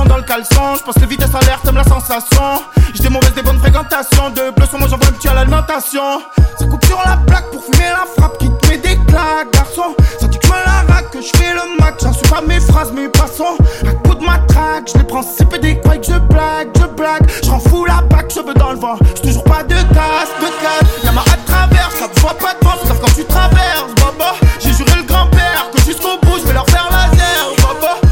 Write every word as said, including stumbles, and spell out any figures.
cochon dans le caleçon. J'passe les vitesses à l'air, t'aimes la sensation. J'ai des mauvaises, des bonnes fréquentations. De bleu sur moi j'envoie un petit à l'alimentation. Ça coupe sur la plaque pour fumer la frappe qui te met des claques, garçon. Ça dit que je me la raque, que je fais le max. J'en suis pas mes phrases, mes passons. À coup de matraque, je les prends C P D quoi que je blague, je blague. J'rends fou la bac, cheveux dans le vent. J'suis toujours pas de casse, de